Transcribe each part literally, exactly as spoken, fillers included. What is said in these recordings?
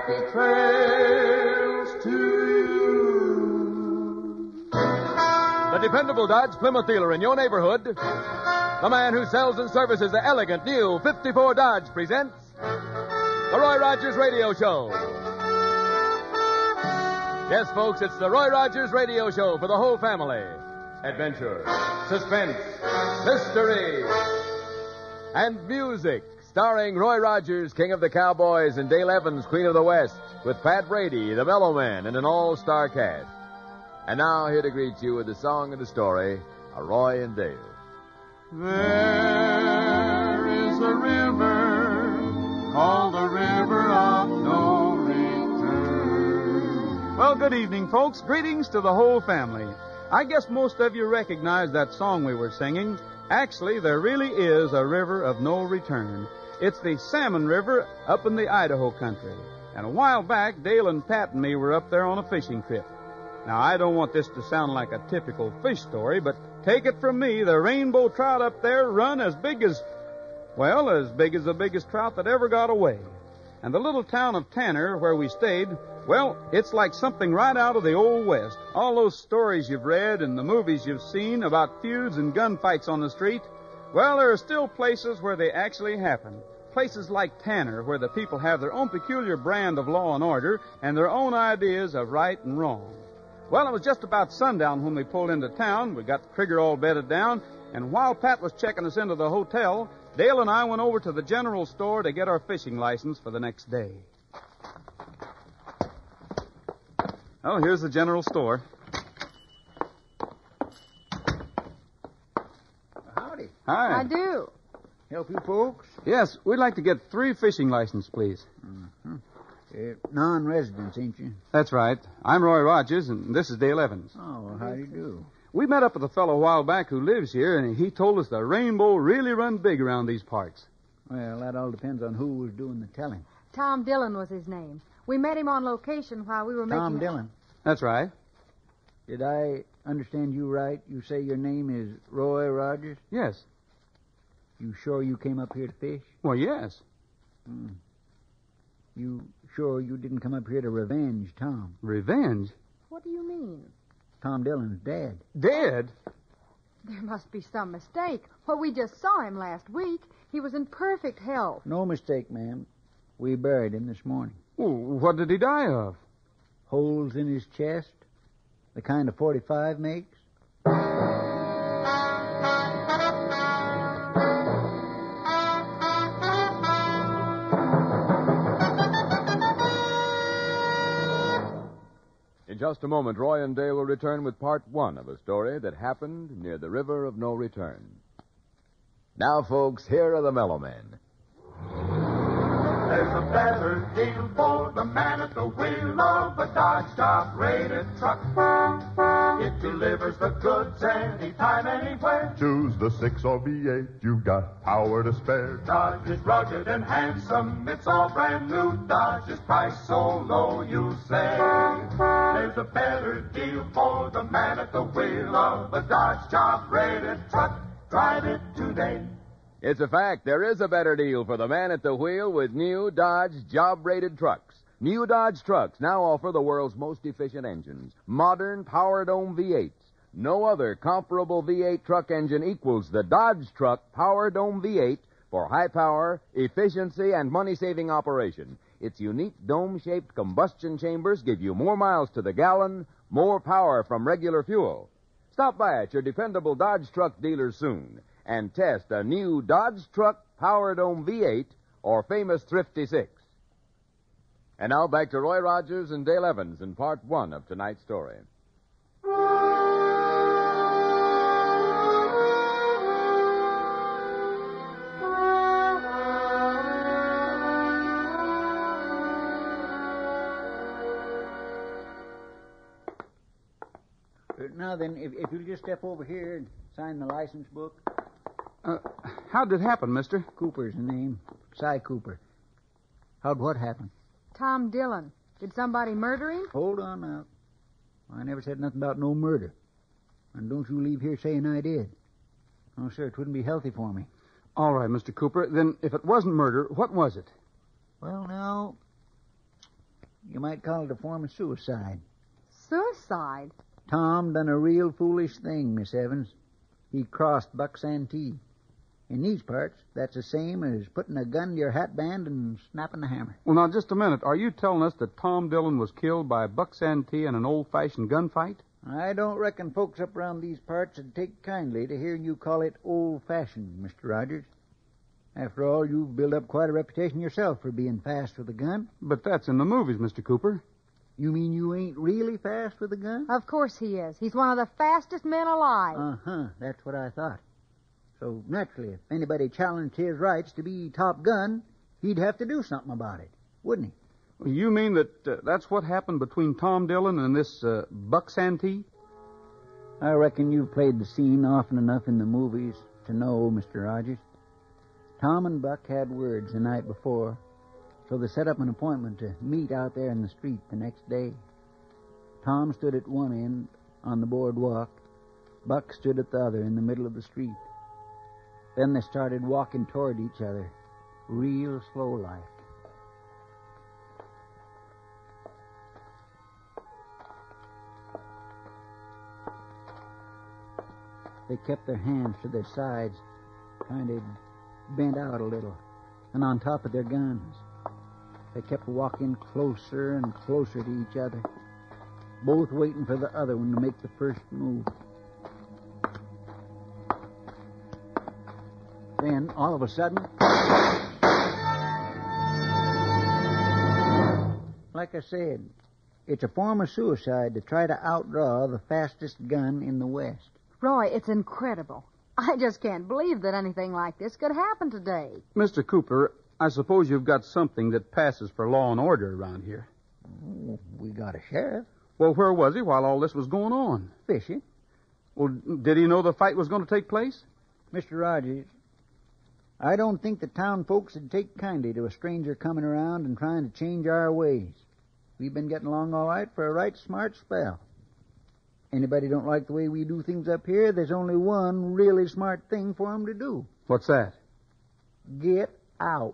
happy trails to you. The dependable Dodge Plymouth dealer in your neighborhood, the man who sells and services the elegant new fifty-four Dodge, presents the Roy Rogers Radio Show. Yes, folks, it's the Roy Rogers Radio Show for the whole family. Adventure, suspense, mystery, and music. Starring Roy Rogers, King of the Cowboys, and Dale Evans, Queen of the West, with Pat Brady, the Mellow Man, and an all-star cast. And now, here to greet you with the song and the story, are Roy and Dale. There is a river called the River of No Return. Well, good evening, folks. Greetings to the whole family. I guess most of you recognize that song we were singing. Actually, there really is a river of no return. It's the Salmon River up in the Idaho country. And a while back, Dale and Pat and me were up there on a fishing trip. Now, I don't want this to sound like a typical fish story, but take it from me, the rainbow trout up there run as big as, well, as big as the biggest trout that ever got away. And the little town of Tanner, where we stayed, well, it's like something right out of the Old West. All those stories you've read and the movies you've seen about feuds and gunfights on the street, well, there are still places where they actually happen. Places like Tanner, where the people have their own peculiar brand of law and order and their own ideas of right and wrong. Well, it was just about sundown when we pulled into town. We got the trigger all bedded down, and while Pat was checking us into the hotel, Dale and I went over to the general store to get our fishing license for the next day. Oh, here's the general store. Howdy. Hi. I do. Help you folks? Yes, we'd like to get three fishing licenses, please. Mm-hmm. Uh, non-residents, ain't you? That's right. I'm Roy Rogers, and this is Dale Evans. Oh, well, how do you do? We met up with a fellow a while back who lives here, and he told us the rainbow really run big around these parts. Well, that all depends on who was doing the telling. Tom Dillon was his name. We met him on location while we were making... Tom Dillon. That's right. Did I understand you right? You say your name is Roy Rogers? Yes. You sure you came up here to fish? Well, yes. Hmm. You sure you didn't come up here to revenge Tom? Revenge? What do you mean? Tom Dillon's dead. Dead? There must be some mistake. Well, we just saw him last week. He was in perfect health. No mistake, ma'am. We buried him this morning. Well, what did he die of? Holes in his chest, the kind a forty-five makes. In just a moment, Roy and Dale will return with part one of a story that happened near the River of No Return. Now, folks, here are the Mellow Men. There's a better deal for the man at the wheel of a Dodge top-rated truck. It delivers the goods anytime, anywhere. Choose the six or V eight, you've got power to spare. Dodge is rugged and handsome, it's all brand new. Dodge is priced so low, you say. There's a better deal for the man at the wheel of a Dodge top-rated truck. Drive it today. It's a fact. There is a better deal for the man at the wheel with new Dodge job-rated trucks. New Dodge trucks now offer the world's most efficient engines. Modern Power Dome V eights. No other comparable V eight truck engine equals the Dodge Truck Power Dome V eight for high power, efficiency, and money-saving operation. Its unique dome-shaped combustion chambers give you more miles to the gallon, more power from regular fuel. Stop by at your dependable Dodge truck dealer soon and test a new Dodge Truck Power Dome V eight or famous Thrifty six. And now back to Roy Rogers and Dale Evans in part one of tonight's story. Uh, now then, if, if you'll just step over here and sign the license book. Uh, how'd it happen, mister? Cooper's the name. Cy Cooper. How'd what happen? Tom Dillon. Did somebody murder him? Hold on now. I never said nothing about no murder. And don't you leave here saying I did. No, sir, it wouldn't be healthy for me. All right, Mister Cooper. Then if it wasn't murder, what was it? Well, now, You might call it a form of suicide. Suicide? Tom done a real foolish thing, Miss Evans. He crossed Buck Santee. In these parts, that's the same as putting a gun to your hat band and snapping the hammer. Well, now, just a minute. Are you telling us that Tom Dillon was killed by Buck Santee in an old-fashioned gunfight? I don't reckon folks up around these parts would take kindly to hearing you call it old-fashioned, Mister Rogers. After all, you've built up quite a reputation yourself for being fast with a gun. But that's in the movies, Mister Cooper. You mean you ain't really fast with a gun? Of course he is. He's one of the fastest men alive. Uh-huh. That's what I thought. So, naturally, if anybody challenged his rights to be top gun, he'd have to do something about it, wouldn't he? Well, you mean that uh, that's what happened between Tom Dillon and this uh, Buck Santee? I reckon you've played the scene often enough in the movies to know, Mister Rogers. Tom and Buck had words the night before, so they set up an appointment to meet out there in the street the next day. Tom stood at one end on the boardwalk. Buck stood at the other in the middle of the street. Then they started walking toward each other, real slow-like. They kept their hands to their sides, kind of bent out a little, and on top of their guns. They kept walking closer and closer to each other, both waiting for the other one to make the first move. Then, all of a sudden, like I said, it's a form of suicide to try to outdraw the fastest gun in the West. Roy, it's incredible. I just can't believe that anything like this could happen today. Mister Cooper, I suppose you've got something that passes for law and order around here. Oh, we got a sheriff. Well, where was he while all this was going on? Fishing. Well, did he know the fight was going to take place? Mister Rogers, I don't think the town folks would take kindly to a stranger coming around and trying to change our ways. We've been getting along all right for a right smart spell. Anybody don't like the way we do things up here, there's only one really smart thing for 'em to do. What's that? Get out.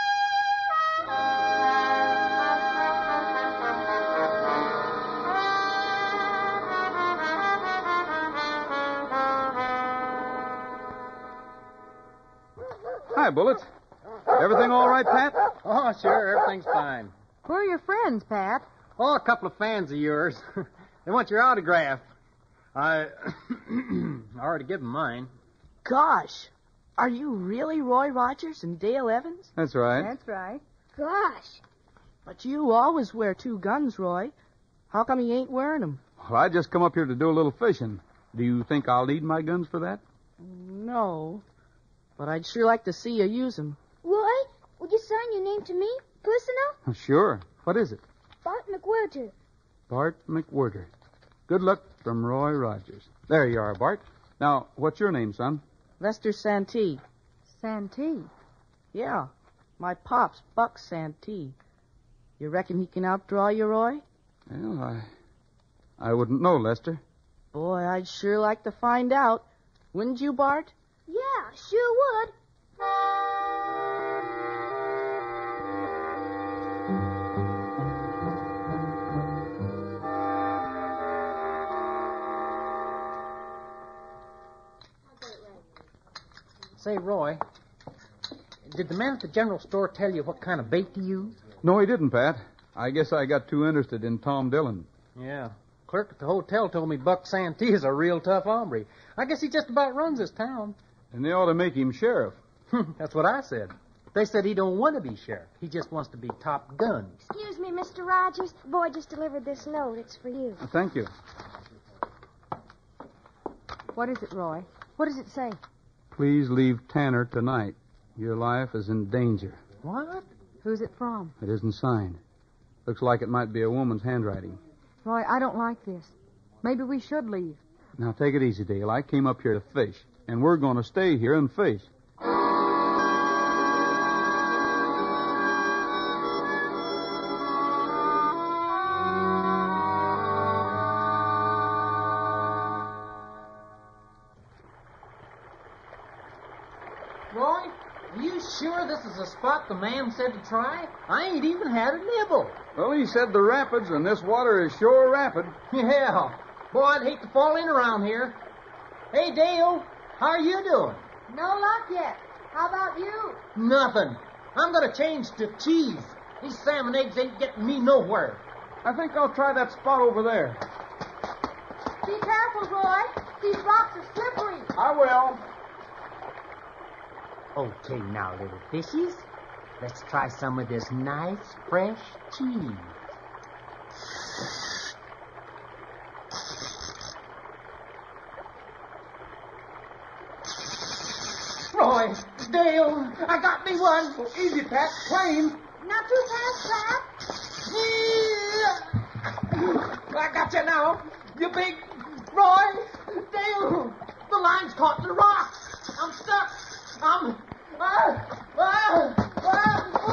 Hi, Bullet. Everything all right, Pat? Oh, sure. Everything's fine. Who are your friends, Pat? Oh, a couple of fans of yours. They want your autograph. I I already given mine. Gosh, are you really Roy Rogers and Dale Evans? That's right. That's right. Gosh. But you always wear two guns, Roy. How come you ain't wearing them? Well, I just come up here to do a little fishing. Do you think I'll need my guns for that? No. But I'd sure like to see you use them. Roy, would you sign your name to me, personal? Sure. What is it? Bart McWhirter. Bart McWhirter. Good luck from Roy Rogers. There you are, Bart. Now, what's your name, son? Lester Santee. Santee. Yeah, my pop's Buck Santee. You reckon he can outdraw you, Roy? Well, I... I wouldn't know, Lester. Boy, I'd sure like to find out. Wouldn't you, Bart? Yeah, sure would. Say, Roy, did the man at the general store tell you what kind of bait to use? No, he didn't, Pat. I guess I got too interested in Tom Dillon. Yeah. Clerk at the hotel told me Buck Santee is a real tough hombre. I guess he just about runs this town. And they ought to make him sheriff. That's what I said. They said he don't want to be sheriff. He just wants to be top gun. Excuse me, Mister Rogers. The boy just delivered this note. It's for you. Uh, thank you. What is it, Roy? What does it say? Please leave Tanner tonight. Your life is in danger. What? Who's it from? It isn't signed. Looks like it might be a woman's handwriting. Roy, I don't like this. Maybe we should leave. Now, take it easy, Dale. I came up here to fish, and we're going to stay here and fish. this is the spot the man said to try? I ain't even had a nibble. Well, he said the rapids, and this water is sure rapid. Yeah. Boy, I'd hate to fall in around here. Hey, Dale, how are you doing? No luck yet. How about you? Nothing. I'm going to change to cheese. These salmon eggs ain't getting me nowhere. I think I'll try that spot over there. Be careful, Roy. These rocks are slippery. I will. Okay, now, little fishies, let's try some of this nice, fresh cheese. Roy, Dale, I got me one. Oh, easy, Pat. Plain. Not too fast, Pat. I got you now. You big... Roy, Dale, the line's caught in the rocks. I'm stuck. I'm... Ah, ah, ah,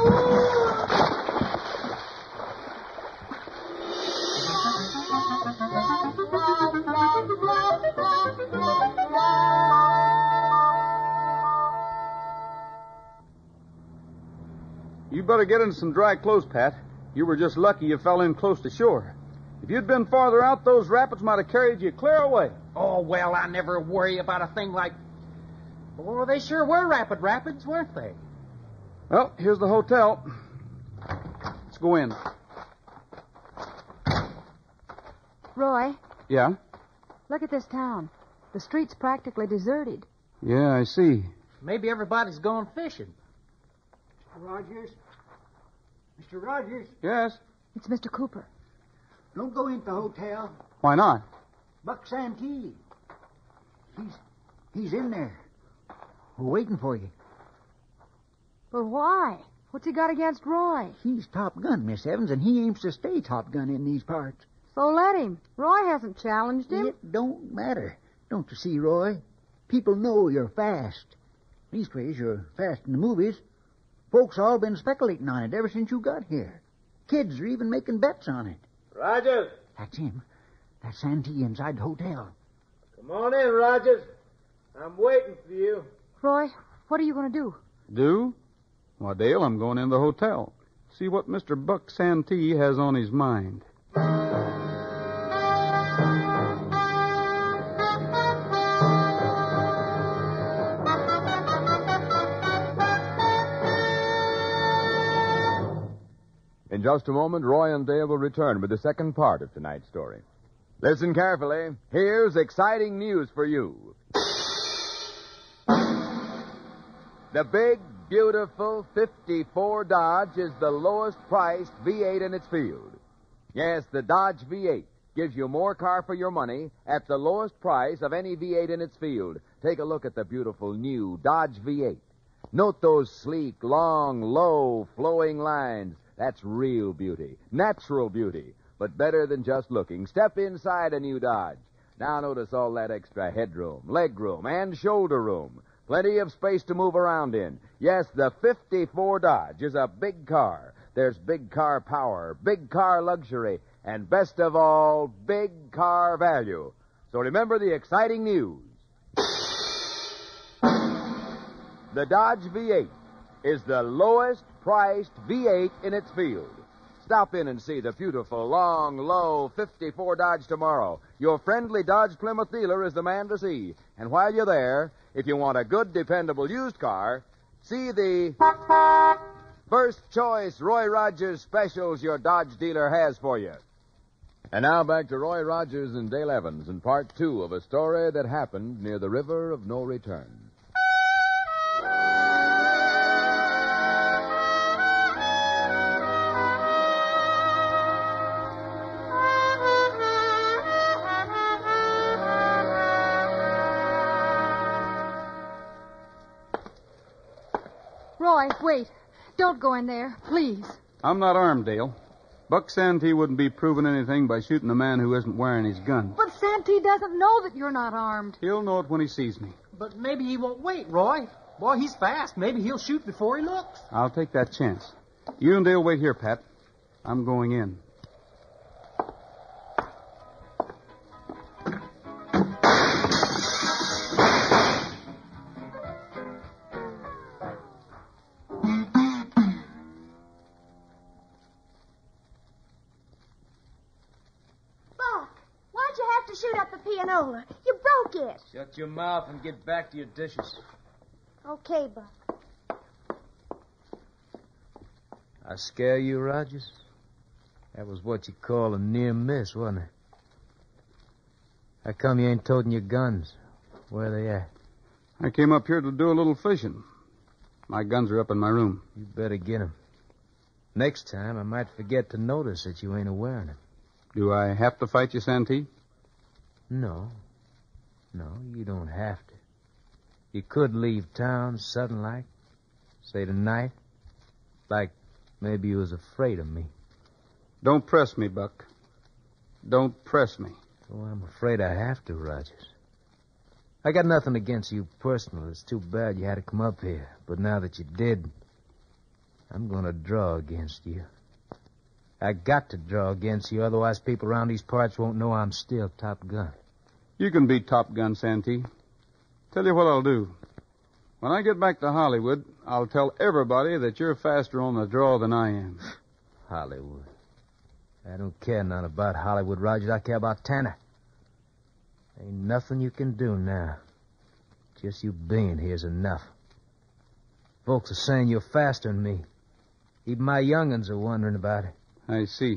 You better get into some dry clothes, Pat. You were just lucky you fell in close to shore. If you'd been farther out, those rapids might have carried you clear away. Oh, well, I never worry about a thing like... Oh, they sure were rapid rapids, weren't they? Well, here's the hotel. Let's go in. Roy, Yeah? look at this town. The street's practically deserted. Yeah, I see. Maybe everybody's gone fishing. Mister Rogers? Mister Rogers? Yes? It's Mister Cooper. Don't go into the hotel. Why not? Buck Santee. He's, he's in there. We're waiting for you. But why? What's he got against Roy? He's Top Gun, Miss Evans, and he aims to stay Top Gun in these parts. So let him. Roy hasn't challenged him. It don't matter. Don't you see, Roy? People know you're fast. Leastways, you're fast in the movies. Folks all been speculating on it ever since you got here. Kids are even making bets on it. Rogers. That's him. That's Santee inside the hotel. Come on in, Rogers. I'm waiting for you. Roy, what are you going to do? Do? Why, Dale, I'm going in the hotel. See what Mister Buck Santee has on his mind. In just a moment, Roy and Dale will return with the second part of tonight's story. Listen carefully. Here's exciting news for you. The big, beautiful fifty-four Dodge is the lowest priced V eight in its field. Yes, the Dodge V eight gives you more car for your money at the lowest price of any V eight in its field. Take a look at the beautiful new Dodge V eight. Note those sleek, long, low, flowing lines. That's real beauty, natural beauty, but better than just looking. Step inside a new Dodge. Now notice all that extra headroom, legroom, and shoulder room. Plenty of space to move around in. Yes, the fifty-four Dodge is a big car. There's big car power, big car luxury, and best of all, big car value. So remember the exciting news. The Dodge V eight is the lowest priced V eight in its field. Stop in and see the beautiful, long, low fifty-four Dodge tomorrow. Your friendly Dodge Plymouth dealer is the man to see. And while you're there, if you want a good, dependable used car, see the First Choice Roy Rogers specials your Dodge dealer has for you. And now back to Roy Rogers and Dale Evans in part two of a story that happened near the River of No Return. Roy, wait. Don't go in there, please. I'm not armed, Dale. Buck Santee wouldn't be proving anything by shooting a man who isn't wearing his gun. But Santee doesn't know that you're not armed. He'll know it when he sees me. But maybe he won't wait, Roy. Boy, he's fast. Maybe he'll shoot before he looks. I'll take that chance. You and Dale wait here, Pat. I'm going in. shoot up the pianola. You broke it. Shut your mouth and get back to your dishes. Okay, Buck. I scare you, Rogers? That was what you call a near miss, wasn't it? How come you ain't toting your guns? Where are they at? I came up here to do a little fishing. My guns are up in my room. You better get 'em. Next time, I might forget to notice that you ain't a wearing 'em. Do I have to fight you, Santee? No. No, you don't have to. You could leave town sudden like, say tonight, like maybe you was afraid of me. Don't press me, Buck. Don't press me. Oh, I'm afraid I have to, Rogers. I got nothing against you personal. It's too bad you had to come up here. But now that you did, I'm going to draw against you. I got to draw against you, otherwise people around these parts won't know I'm still Top Gun. You can be Top Gun, Santee. Tell you what I'll do. When I get back to Hollywood, I'll tell everybody that you're faster on the draw than I am. Hollywood. I don't care none about Hollywood, Rogers. I care about Tanner. Ain't nothing you can do now. Just you being here's enough. Folks are saying you're faster than me. Even my young'uns are wondering about it. I see.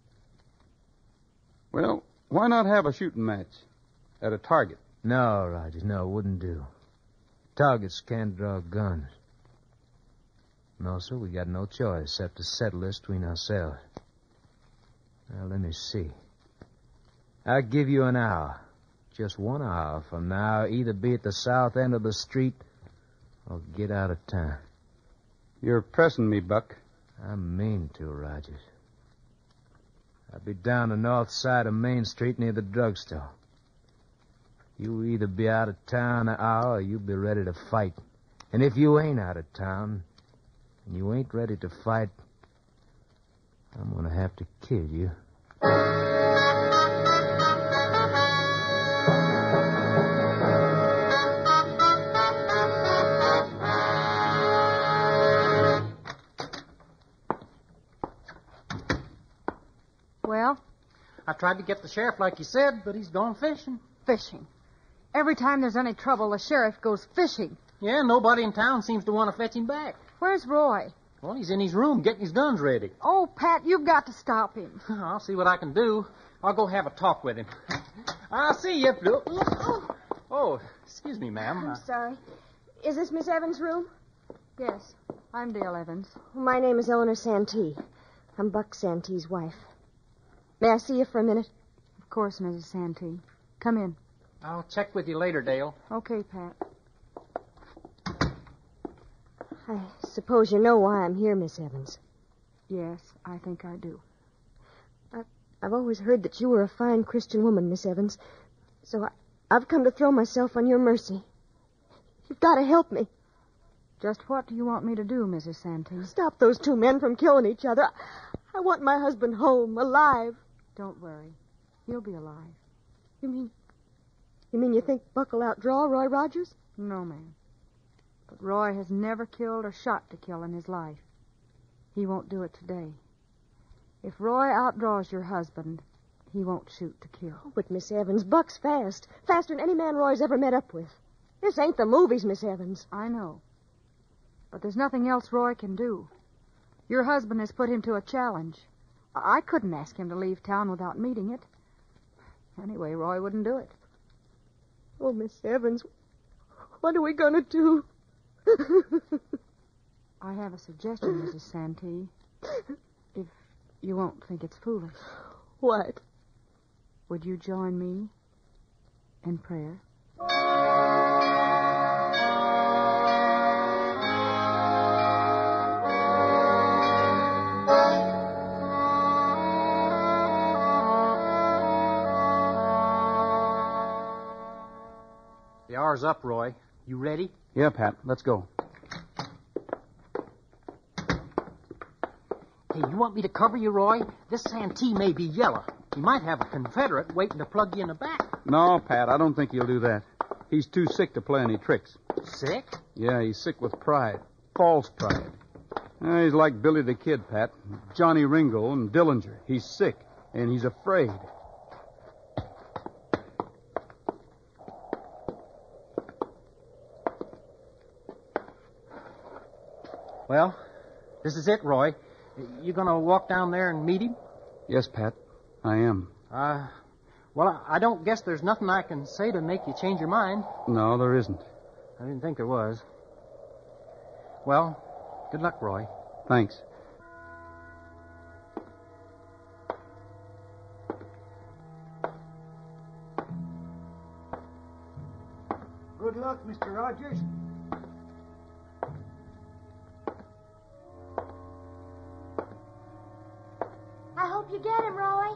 Well, why not have a shooting match at a target? No, Rogers, no, it wouldn't do. Targets can't draw guns. No, sir, we got no choice except to settle this between ourselves. Now, let me see. I'll give you an hour. Just one hour from now, either be at the south end of the street or get out of town. You're pressing me, Buck. I mean to, Rogers. I'll be down the north side of Main Street near the drugstore. You either be out of town an hour or you be ready to fight. And if you ain't out of town and you ain't ready to fight, I'm going to have to kill you. Well? I tried to get the sheriff like you said, but he's gone fishing. Fishing? Every time there's any trouble, the sheriff goes fishing. Yeah, nobody in town seems to want to fetch him back. Where's Roy? Well, he's in his room getting his guns ready. Oh, Pat, you've got to stop him. I'll see what I can do. I'll go have a talk with him. I'll see you. Oh, excuse me, ma'am. I'm sorry. Is this Miss Evans' room? Yes, I'm Dale Evans. My name is Eleanor Santee. I'm Buck Santee's wife. May I see you for a minute? Of course, Missus Santee. Come in. I'll check with you later, Dale. Okay, Pat. I suppose you know why I'm here, Miss Evans. Yes, I think I do. I, I've always heard that you were a fine Christian woman, Miss Evans. So I, I've come to throw myself on your mercy. You've got to help me. Just what do you want me to do, Missus Santee? Stop those two men from killing each other. I, I want my husband home, alive. Don't worry. He'll be alive. You mean... You mean you think Buck will outdraw Roy Rogers? No, ma'am. But Roy has never killed or shot to kill in his life. He won't do it today. If Roy outdraws your husband, he won't shoot to kill. Oh, but Miss Evans, Buck's fast. Faster than any man Roy's ever met up with. This ain't the movies, Miss Evans. I know. But there's nothing else Roy can do. Your husband has put him to a challenge. I couldn't ask him to leave town without meeting it. Anyway, Roy wouldn't do it. Oh, Miss Evans, what are we going to do? I have a suggestion, Missus Santee. If you won't think it's foolish. What? Would you join me in prayer? The hour's up, Roy. You ready? Yeah, Pat. Let's go. Hey, you want me to cover you, Roy? This Santee may be yellow. He might have a Confederate waiting to plug you in the back. No, Pat, I don't think he'll do that. He's too sick to play any tricks. Sick? Yeah, he's sick with pride. False pride. Uh, he's like Billy the Kid, Pat. Johnny Ringo and Dillinger. He's sick, and he's afraid. Well, this is it, Roy. You gonna walk down there and meet him? Yes, Pat, I am. Uh, well, I don't guess there's nothing I can say to make you change your mind. No, there isn't. I didn't think there was. Well, good luck, Roy. Thanks. Good luck, Mister Rogers. I hope you get him, Roy.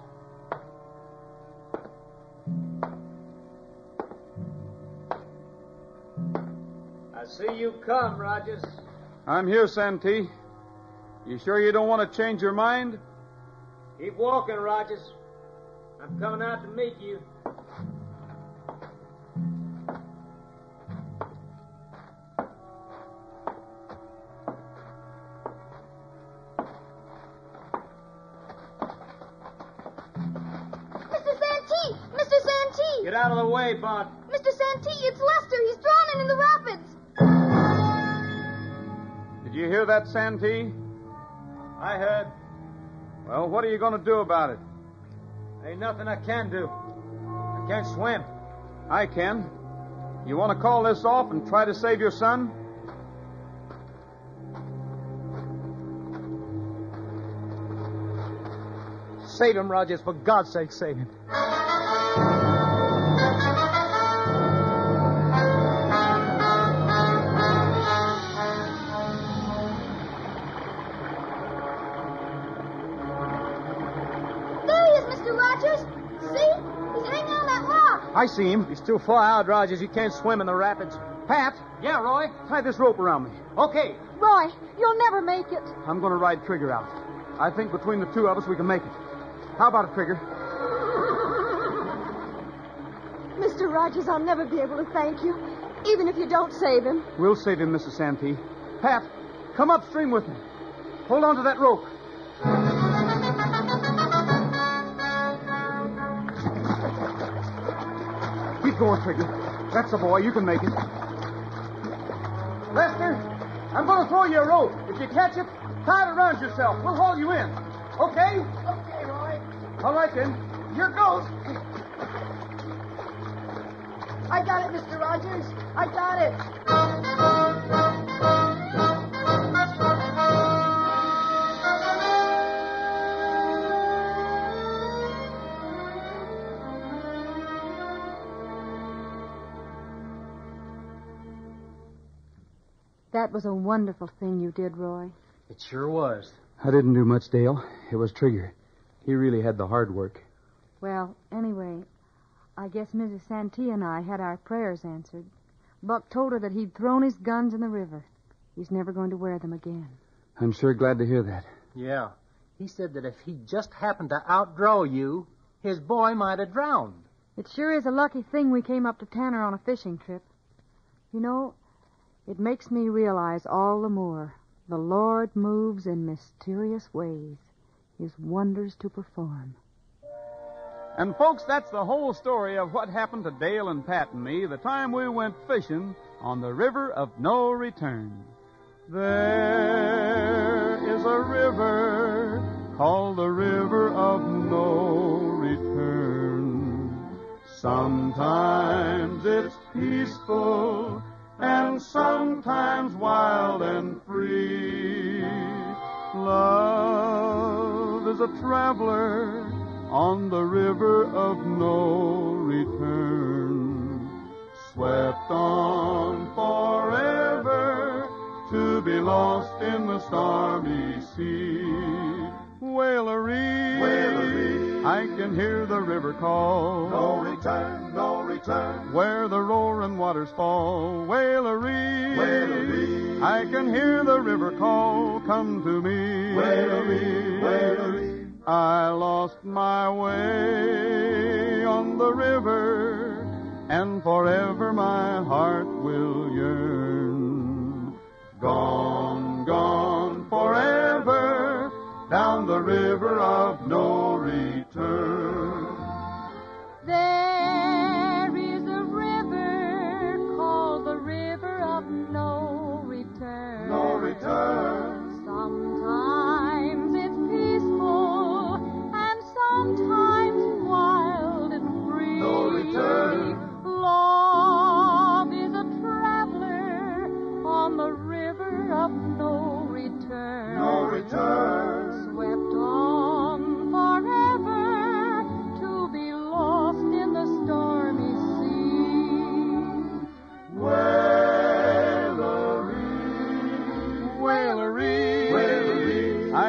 I see you come, Rogers. I'm here, Santee. You sure you don't want to change your mind? Keep walking, Rogers. I'm coming out to meet you. Mister Santee! Mister Santee! Get out of the way, Bud. Mister Santee, it's Lester. He's drowning in the rapids. Did you hear that, Santee? I heard. Well, what are you going to do about it? Ain't nothing I can do. I can't swim. I can. You want to call this off and try to save your son? Save him, Rogers. For God's sake, save him. I see him. He's too far out, Rogers. You can't swim in the rapids. Pat! Yeah, Roy? Tie this rope around me. Okay. Roy, you'll never make it. I'm going to ride Trigger out. I think between the two of us we can make it. How about it, Trigger? Mister Rogers, I'll never be able to thank you, even if you don't save him. We'll save him, Missus Santee. Pat, come upstream with me. Hold on to that rope. Keep going, Trigger. That's the boy. You can make it. Lester, I'm going to throw you a rope. If you catch it, tie it around yourself. We'll haul you in. Okay? Okay, Roy. All right, then. Here goes. I got it, Mister Rogers. I got it. That was a wonderful thing you did, Roy. It sure was. I didn't do much, Dale. It was Trigger. He really had the hard work. Well, anyway, I guess Missus Santee and I had our prayers answered. Buck told her that he'd thrown his guns in the river. He's never going to wear them again. I'm sure glad to hear that. Yeah. He said that if he just happened to outdraw you, his boy might have drowned. It sure is a lucky thing we came up to Tanner on a fishing trip. You know, it makes me realize all the more the Lord moves in mysterious ways, his wonders to perform. And, folks, that's the whole story of what happened to Dale and Pat and me the time we went fishing on the River of No Return. There is a river called the River of No Return. Sometimes it's peaceful and sometimes wild and free. Love is a traveler on the river of no return, swept on forever to be lost in the stormy sea. Wailery, Wailery, I can hear the river call. No return, no return. Where the roaring waters fall. Wailery, Wailery, I can hear the river call. Come to me. Wailery, Wailery. I lost my way on the river, and forever my heart will yearn. Gone, gone forever, down the river of no return. There is a river called the River of No Return. No return.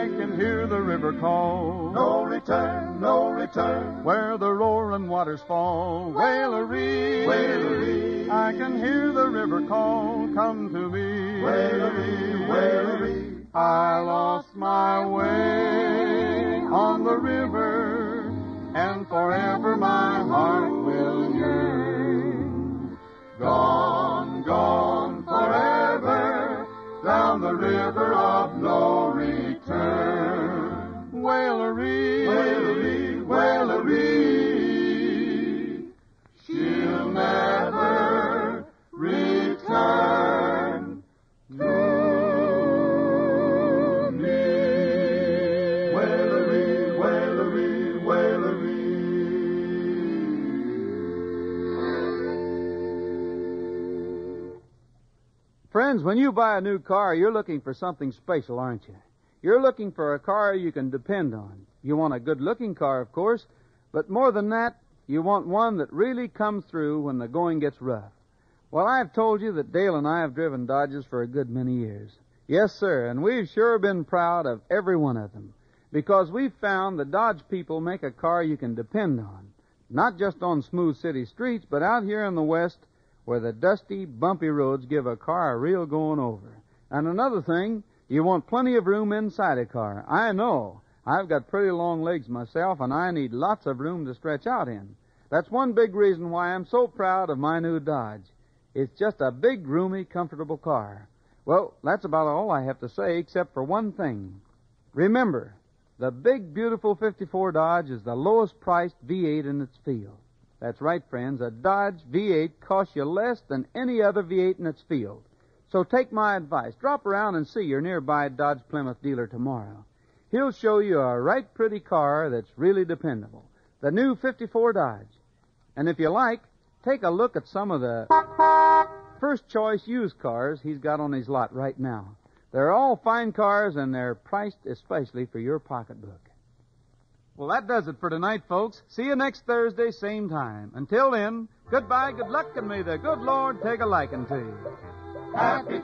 I can hear the river call. No return, no return. Where the roaring waters fall. Wailery, Wailery. I can hear the river call. Come to me. Wailery, Wailery. I lost my way on the river, and forever my heart will yearn. Gone, gone forever, down the river of no return. Wailery, Wailery, Wailery. She'll never return to me. Wailery, Wailery, Wailery. Friends, when you buy a new car, you're looking for something special, aren't you? You're looking for a car you can depend on. You want a good-looking car, of course, but more than that, you want one that really comes through when the going gets rough. Well, I've told you that Dale and I have driven Dodges for a good many years. Yes, sir, and we've sure been proud of every one of them, because we've found the Dodge people make a car you can depend on, not just on smooth city streets, but out here in the West, where the dusty, bumpy roads give a car a real going over. And another thing, you want plenty of room inside a car. I know. I've got pretty long legs myself, and I need lots of room to stretch out in. That's one big reason why I'm so proud of my new Dodge. It's just a big, roomy, comfortable car. Well, that's about all I have to say, except for one thing. Remember, the big, beautiful fifty-four Dodge is the lowest-priced V eight in its field. That's right, friends. A Dodge V eight costs you less than any other V eight in its field. So take my advice. Drop around and see your nearby Dodge Plymouth dealer tomorrow. He'll show you a right pretty car that's really dependable. The new fifty-four Dodge. And if you like, take a look at some of the first-choice used cars he's got on his lot right now. They're all fine cars, and they're priced especially for your pocketbook. Well, that does it for tonight, folks. See you next Thursday, same time. Until then, goodbye, good luck, and may the good Lord take a liking to you. Happy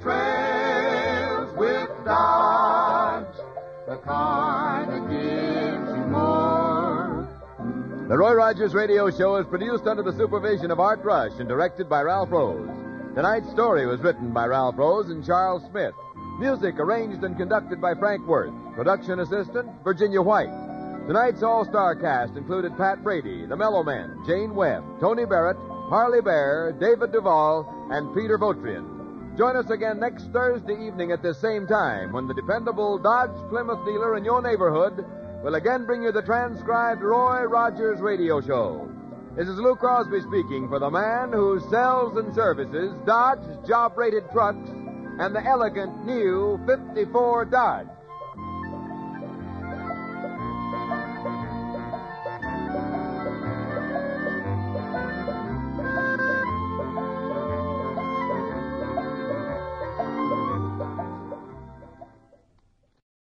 trails with Dodge, the car that gives you more. The Roy Rogers Radio Show is produced under the supervision of Art Rush and directed by Ralph Rose. Tonight's story was written by Ralph Rose and Charles Smith. Music arranged and conducted by Frank Worth. Production assistant, Virginia White. Tonight's all-star cast included Pat Brady, the Mellow Men, Jane Webb, Tony Barrett, Harley Bear, David Duvall, and Peter Votrian. Join us again next Thursday evening at this same time when the dependable Dodge Plymouth dealer in your neighborhood will again bring you the transcribed Roy Rogers Radio Show. This is Lou Crosby speaking for the man who sells and services Dodge job-rated trucks and the elegant new fifty-four Dodge.